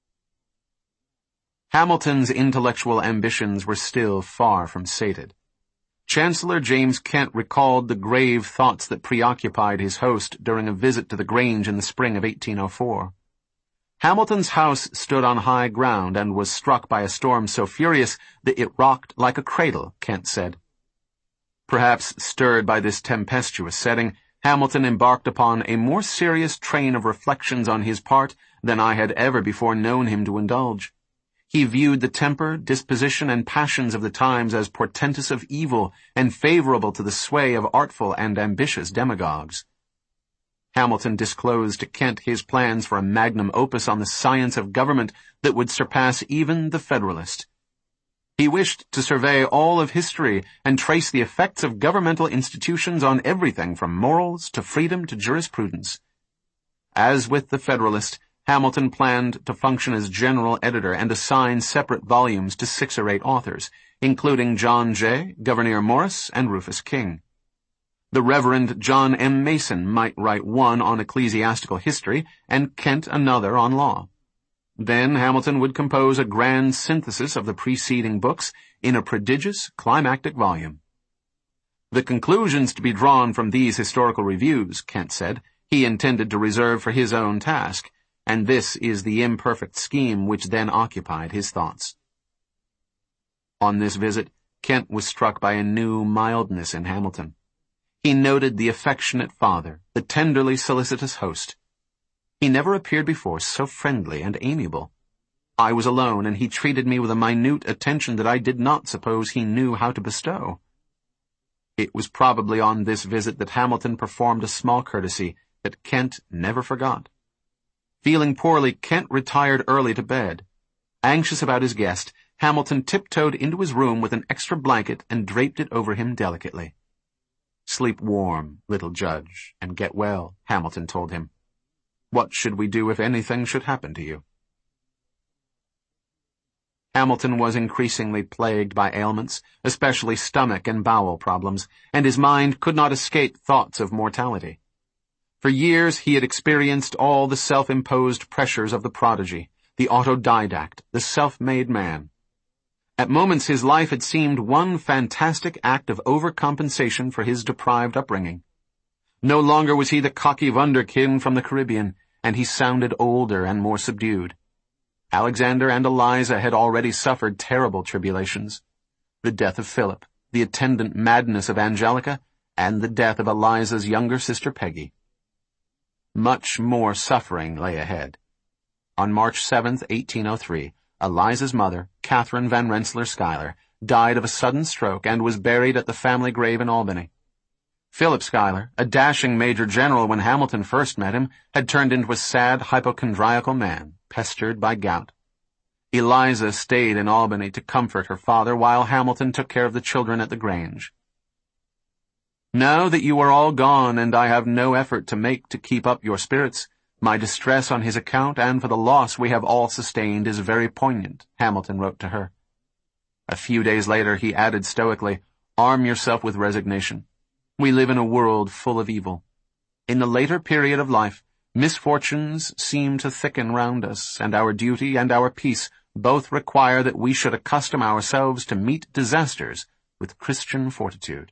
S1: Hamilton's intellectual ambitions were still far from sated. Chancellor James Kent recalled the grave thoughts that preoccupied his host during a visit to the Grange in the spring of eighteen oh four. Hamilton's house stood on high ground and was struck by a storm so furious that it rocked like a cradle, Kent said. Perhaps stirred by this tempestuous setting, Hamilton embarked upon a more serious train of reflections on his part than I had ever before known him to indulge. He viewed the temper, disposition, and passions of the times as portentous of evil and favorable to the sway of artful and ambitious demagogues. Hamilton disclosed to Kent his plans for a magnum opus on the science of government that would surpass even the Federalist. He wished to survey all of history and trace the effects of governmental institutions on everything from morals to freedom to jurisprudence. As with the Federalist, Hamilton planned to function as general editor and assign separate volumes to six or eight authors, including John Jay, Gouverneur Morris, and Rufus King. The Reverend John M. Mason might write one on ecclesiastical history and Kent another on law. Then Hamilton would compose a grand synthesis of the preceding books in a prodigious, climactic volume. The conclusions to be drawn from these historical reviews, Kent said, he intended to reserve for his own task, and this is the imperfect scheme which then occupied his thoughts. On this visit, Kent was struck by a new mildness in Hamilton. He noted the affectionate father, the tenderly solicitous host. He never appeared before so friendly and amiable. I was alone, and he treated me with a minute attention that I did not suppose he knew how to bestow. It was probably on this visit that Hamilton performed a small courtesy that Kent never forgot. Feeling poorly, Kent retired early to bed. Anxious about his guest, Hamilton tiptoed into his room with an extra blanket and draped it over him delicately. "Sleep warm, little judge, and get well," Hamilton told him. "What should we do if anything should happen to you?" Hamilton was increasingly plagued by ailments, especially stomach and bowel problems, and his mind could not escape thoughts of mortality. For years he had experienced all the self-imposed pressures of the prodigy, the autodidact, the self-made man. At moments his life had seemed one fantastic act of overcompensation for his deprived upbringing. No longer was he the cocky wunderkind from the Caribbean, and he sounded older and more subdued. Alexander and Eliza had already suffered terrible tribulations. The death of Philip, the attendant madness of Angelica, and the death of Eliza's younger sister Peggy. Much more suffering lay ahead. On March seventh, eighteen oh three, Eliza's mother, Catherine Van Rensselaer Schuyler, died of a sudden stroke and was buried at the family grave in Albany. Philip Schuyler, a dashing major general when Hamilton first met him, had turned into a sad hypochondriacal man, pestered by gout. Eliza stayed in Albany to comfort her father while Hamilton took care of the children at the Grange. "Now that you are all gone and I have no effort to make to keep up your spirits, my distress on his account and for the loss we have all sustained is very poignant," Hamilton wrote to her. A few days later he added stoically, "Arm yourself with resignation. We live in a world full of evil. In the later period of life, misfortunes seem to thicken round us, and our duty and our peace both require that we should accustom ourselves to meet disasters with Christian fortitude."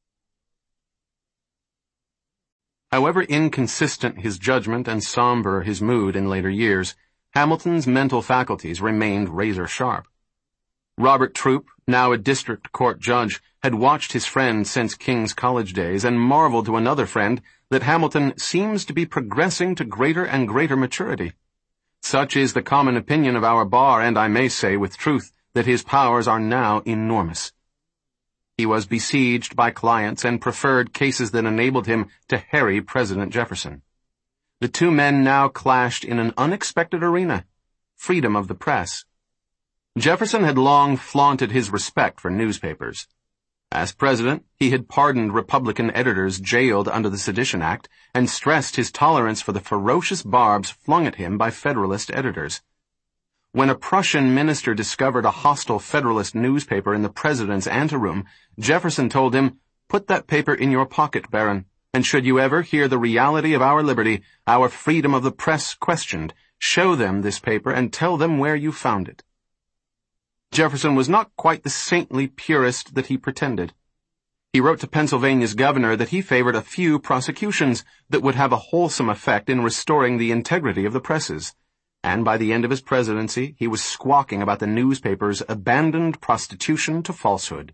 S1: However inconsistent his judgment and somber his mood in later years, Hamilton's mental faculties remained razor-sharp. Robert Troup, now a district court judge, had watched his friend since King's College days and marveled to another friend that Hamilton seems to be progressing to greater and greater maturity. Such is the common opinion of our bar, and I may say with truth that his powers are now enormous. He was besieged by clients and preferred cases that enabled him to harry President Jefferson. The two men now clashed in an unexpected arena, freedom of the press. Jefferson had long flaunted his respect for newspapers. As president, he had pardoned Republican editors jailed under the Sedition Act and stressed his tolerance for the ferocious barbs flung at him by Federalist editors. When a Prussian minister discovered a hostile Federalist newspaper in the president's anteroom, Jefferson told him, "Put that paper in your pocket, Baron, and should you ever hear the reality of our liberty, our freedom of the press questioned, show them this paper and tell them where you found it." Jefferson was not quite the saintly purist that he pretended. He wrote to Pennsylvania's governor that he favored a few prosecutions that would have a wholesome effect in restoring the integrity of the presses. And by the end of his presidency, he was squawking about the newspapers' abandoned prostitution to falsehood.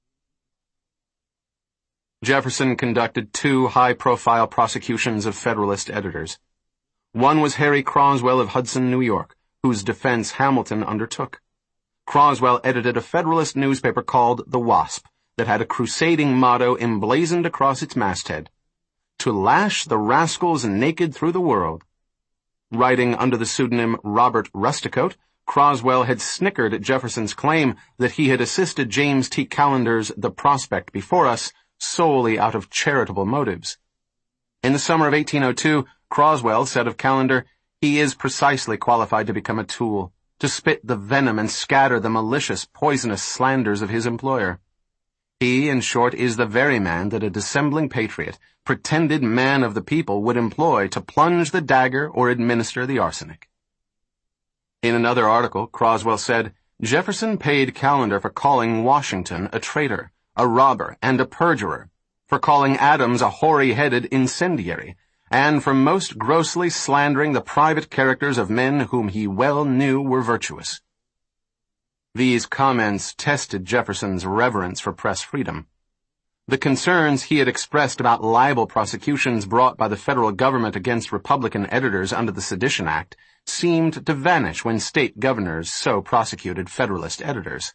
S1: Jefferson conducted two high-profile prosecutions of Federalist editors. One was Harry Croswell of Hudson, New York, whose defense Hamilton undertook. Croswell edited a Federalist newspaper called The Wasp that had a crusading motto emblazoned across its masthead: "To lash the rascals naked through the world." Writing under the pseudonym Robert Rusticoat, Croswell had snickered at Jefferson's claim that he had assisted James T. Callender's The Prospect Before Us solely out of charitable motives. In the summer of eighteen oh two, Croswell said of Callender, "He is precisely qualified to become a tool, to spit the venom and scatter the malicious, poisonous slanders of his employer. He, in short, is the very man that a dissembling patriot, pretended man of the people, would employ to plunge the dagger or administer the arsenic." In another article, Croswell said, "Jefferson paid Callender for calling Washington a traitor, a robber, and a perjurer, for calling Adams a hoary-headed incendiary, and for most grossly slandering the private characters of men whom he well knew were virtuous." These comments tested Jefferson's reverence for press freedom. The concerns he had expressed about libel prosecutions brought by the federal government against Republican editors under the Sedition Act seemed to vanish when state governors so prosecuted Federalist editors.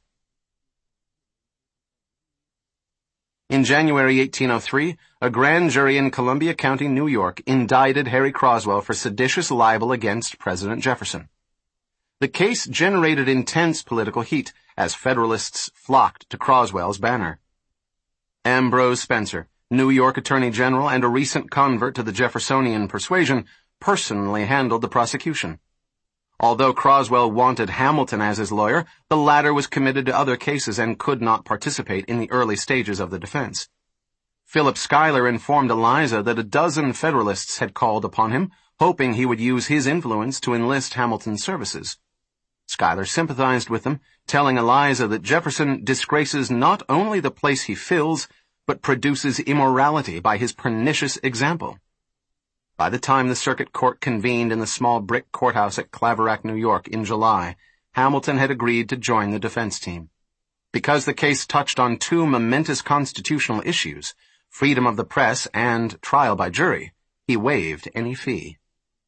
S1: In January eighteen oh three, a grand jury in Columbia County, New York, indicted Harry Croswell for seditious libel against President Jefferson. The case generated intense political heat as Federalists flocked to Croswell's banner. Ambrose Spencer, New York Attorney General and a recent convert to the Jeffersonian persuasion, personally handled the prosecution. Although Croswell wanted Hamilton as his lawyer, the latter was committed to other cases and could not participate in the early stages of the defense. Philip Schuyler informed Eliza that a dozen Federalists had called upon him, hoping he would use his influence to enlist Hamilton's services. Schuyler sympathized with them, telling Eliza that Jefferson disgraces not only the place he fills, but produces immorality by his pernicious example. By the time the circuit court convened in the small brick courthouse at Claverack, New York, in July, Hamilton had agreed to join the defense team. Because the case touched on two momentous constitutional issues, freedom of the press and trial by jury, he waived any fee.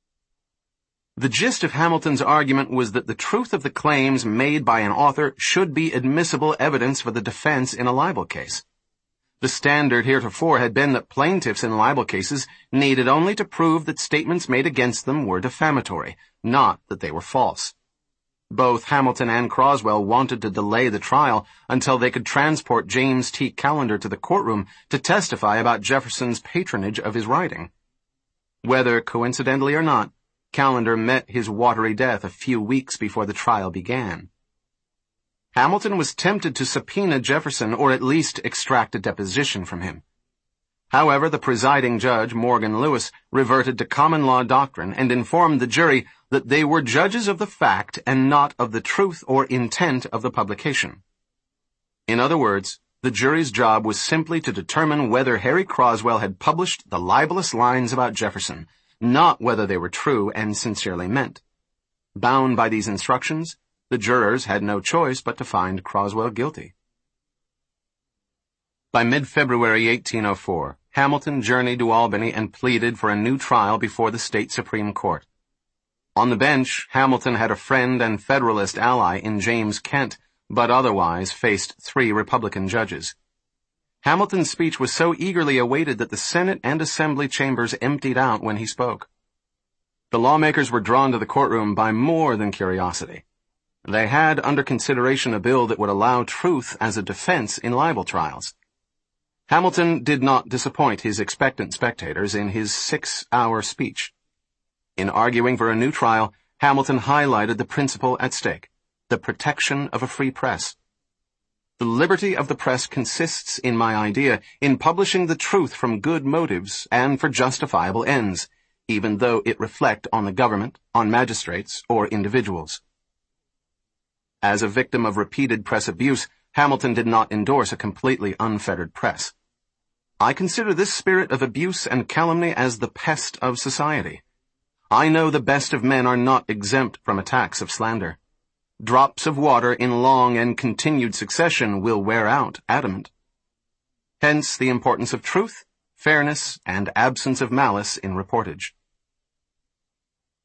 S1: The gist of Hamilton's argument was that the truth of the claims made by an author should be admissible evidence for the defense in a libel case. The standard heretofore had been that plaintiffs in libel cases needed only to prove that statements made against them were defamatory, not that they were false. Both Hamilton and Croswell wanted to delay the trial until they could transport James T. Callender to the courtroom to testify about Jefferson's patronage of his writing. Whether coincidentally or not, Callender met his watery death a few weeks before the trial began. Hamilton was tempted to subpoena Jefferson or at least extract a deposition from him. However, the presiding judge, Morgan Lewis, reverted to common law doctrine and informed the jury that they were judges of the fact and not of the truth or intent of the publication. In other words, the jury's job was simply to determine whether Harry Croswell had published the libelous lines about Jefferson, not whether they were true and sincerely meant. Bound by these instructions, the jurors had no choice but to find Croswell guilty. By mid-February eighteen oh four, Hamilton journeyed to Albany and pleaded for a new trial before the state Supreme Court. On the bench, Hamilton had a friend and Federalist ally in James Kent, but otherwise faced three Republican judges. Hamilton's speech was so eagerly awaited that the Senate and Assembly chambers emptied out when he spoke. The lawmakers were drawn to the courtroom by more than curiosity. They had under consideration a bill that would allow truth as a defense in libel trials. Hamilton did not disappoint his expectant spectators in his six-hour speech. In arguing for a new trial, Hamilton highlighted the principle at stake, the protection of a free press. The liberty of the press consists, in my idea, in publishing the truth from good motives and for justifiable ends, even though it reflect on the government, on magistrates, or individuals. As a victim of repeated press abuse, Hamilton did not endorse a completely unfettered press. I consider this spirit of abuse and calumny as the pest of society. I know the best of men are not exempt from attacks of slander. Drops of water in long and continued succession will wear out adamant. Hence the importance of truth, fairness, and absence of malice in reportage.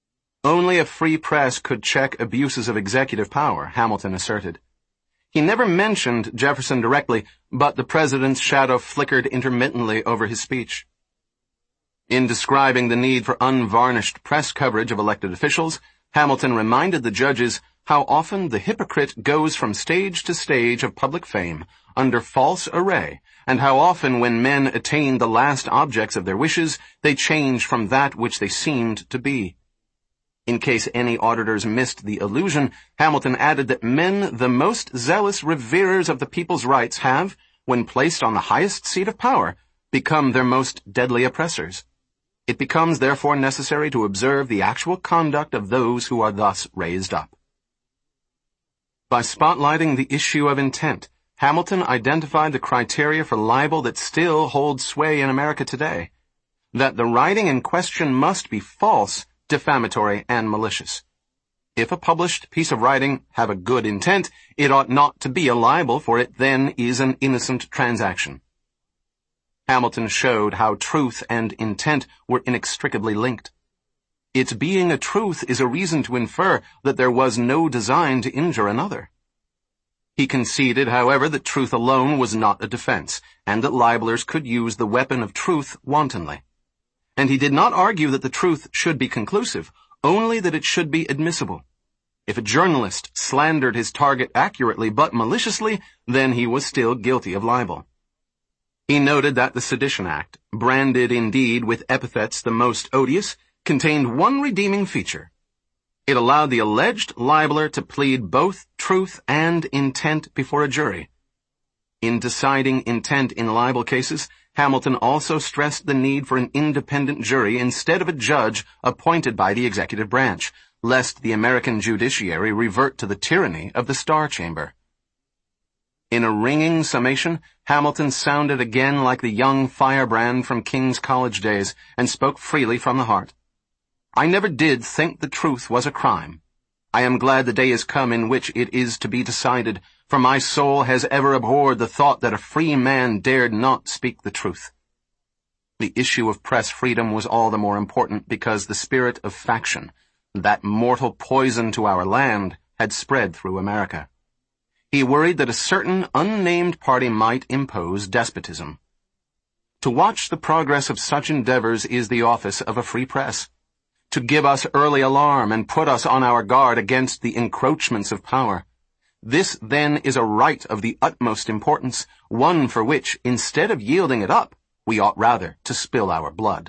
S1: Only a free press could check abuses of executive power, Hamilton asserted. He never mentioned Jefferson directly, but the president's shadow flickered intermittently over his speech. In describing the need for unvarnished press coverage of elected officials, Hamilton reminded the judges how often the hypocrite goes from stage to stage of public fame under false array, and how often when men attain the last objects of their wishes, they change from that which they seemed to be. In case any auditors missed the allusion, Hamilton added that men, the most zealous reverers of the people's rights, have, when placed on the highest seat of power, become their most deadly oppressors. It becomes therefore necessary to observe the actual conduct of those who are thus raised up. By spotlighting the issue of intent, Hamilton identified the criteria for libel that still hold sway in America today: that the writing in question must be false, defamatory, and malicious. If a published piece of writing have a good intent, it ought not to be a libel, for it then is an innocent transaction. Hamilton showed how truth and intent were inextricably linked. Its being a truth is a reason to infer that there was no design to injure another. He conceded, however, that truth alone was not a defense, and that libelers could use the weapon of truth wantonly. And he did not argue that the truth should be conclusive, only that it should be admissible. If a journalist slandered his target accurately but maliciously, then he was still guilty of libel. He noted that the Sedition Act, branded indeed with epithets the most odious, contained one redeeming feature. It allowed the alleged libeler to plead both truth and intent before a jury. In deciding intent in libel cases, Hamilton also stressed the need for an independent jury instead of a judge appointed by the executive branch, lest the American judiciary revert to the tyranny of the Star Chamber. In a ringing summation, Hamilton sounded again like the young firebrand from King's College days and spoke freely from the heart. I never did think the truth was a crime. I am glad the day is come in which it is to be decided, for my soul has ever abhorred the thought that a free man dared not speak the truth. The issue of press freedom was all the more important because the spirit of faction, that mortal poison to our land, had spread through America. He worried that a certain unnamed party might impose despotism. To watch the progress of such endeavors is the office of a free press. To give us early alarm and put us on our guard against the encroachments of power. This, then, is a right of the utmost importance, one for which, instead of yielding it up, we ought rather to spill our blood.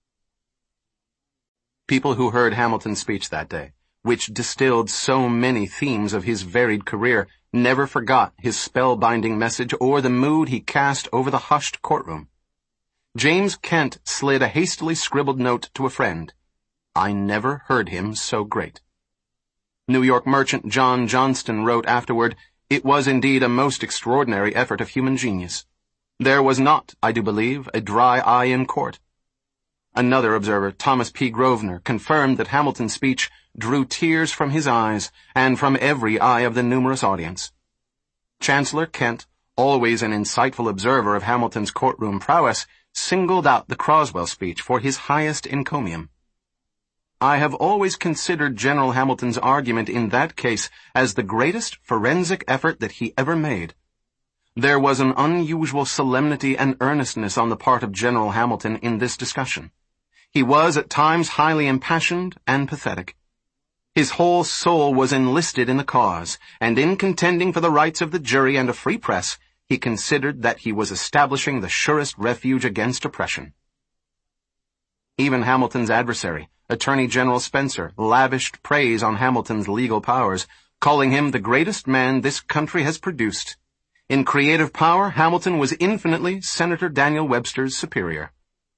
S1: People who heard Hamilton's speech that day, which distilled so many themes of his varied career, never forgot his spellbinding message or the mood he cast over the hushed courtroom. James Kent slid a hastily scribbled note to a friend. I never heard him so great. New York merchant John Johnston wrote afterward, it was indeed a most extraordinary effort of human genius. There was not, I do believe, a dry eye in court. Another observer, Thomas P. Grosvenor, confirmed that Hamilton's speech drew tears from his eyes and from every eye of the numerous audience. Chancellor Kent, always an insightful observer of Hamilton's courtroom prowess, singled out the Croswell speech for his highest encomium. I have always considered General Hamilton's argument in that case as the greatest forensic effort that he ever made. There was an unusual solemnity and earnestness on the part of General Hamilton in this discussion. He was at times highly impassioned and pathetic. His whole soul was enlisted in the cause, and in contending for the rights of the jury and a free press, he considered that he was establishing the surest refuge against oppression. Even Hamilton's adversary, Attorney General Spencer, lavished praise on Hamilton's legal powers, calling him the greatest man this country has produced. In creative power, Hamilton was infinitely Senator Daniel Webster's superior.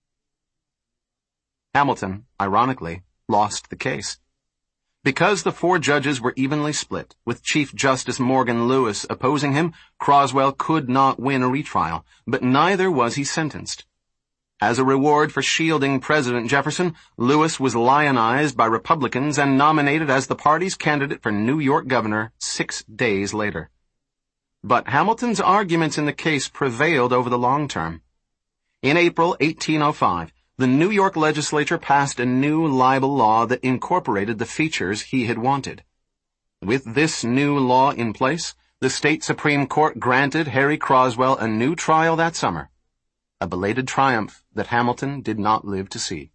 S1: Hamilton, ironically, lost the case. Because the four judges were evenly split, with Chief Justice Morgan Lewis opposing him, Croswell could not win a retrial, but neither was he sentenced. As a reward for shielding President Jefferson, Lewis was lionized by Republicans and nominated as the party's candidate for New York governor six days later. But Hamilton's arguments in the case prevailed over the long term. In April eighteen oh five, the New York legislature passed a new libel law that incorporated the features he had wanted. With this new law in place, the state Supreme Court granted Harry Croswell a new trial that summer, a belated triumph that Hamilton did not live to see.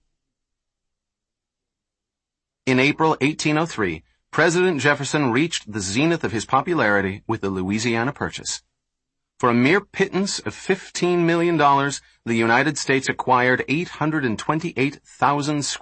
S1: In April eighteen oh three, President Jefferson reached the zenith of his popularity with the Louisiana Purchase. For a mere pittance of fifteen million dollars, the United States acquired eight hundred twenty-eight thousand square